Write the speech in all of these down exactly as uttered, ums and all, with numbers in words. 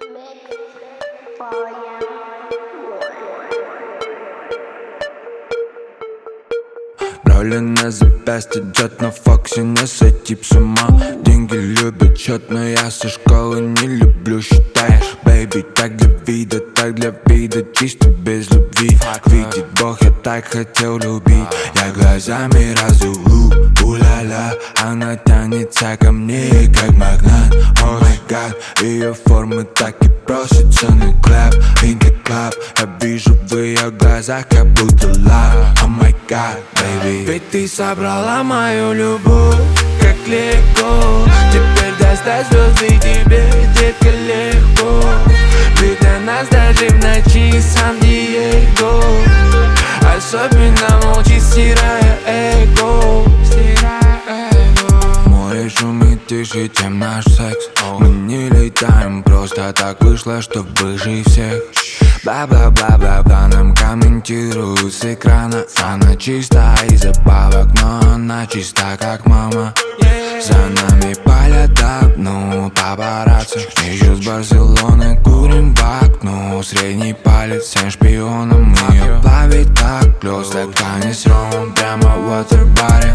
Роли на запястье, джет на фоксе, не сойти с ума. Деньги любят счет, но я со школы не люблю считать. Бэйби, так для вида, так для вида, чисто без любви. Видит Бог, я так хотел любить. Я глазами разулу, у-ля-ля. Она тянется ко мне, как магнат. О май гад, ее формы так и просятся на клэп. In the club, я вижу в ее глазах, как будто love. О май гад, baby. Ведь ты собрала мою любовь, как легко. Теперь достать звезды тебе, детка, легко. Ведь для нас даже в ночи Сан-Диего. Особенно молчит, стирая эго. Море шумит тише, чем наш секс. Мы не летаем, просто так вышло, что выше всех. Бла-бла-бла-бла-бла, нам комментируют с экрана. Она чиста из забавок, но она чиста, как мама. За нами палят давно папарацци. Еще с Барселоны курим в окно. Средний палец всем шпионам. Ее плавит как лед, стакане с ромом прямо в water-баре.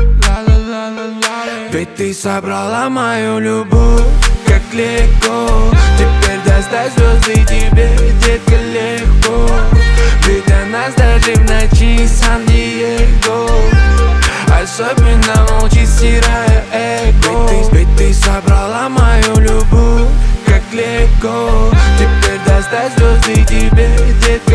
Ведь ты собрала мою любовь, как легко. Теперь достать звезды тебе, детка, легко. Ведь для нас даже в ночи Сан-Диего. Особенно молчит, стирая эго. Ведь ты, ведь ты собрала мою любовь, как легко. Теперь достать звезды тебе, детка,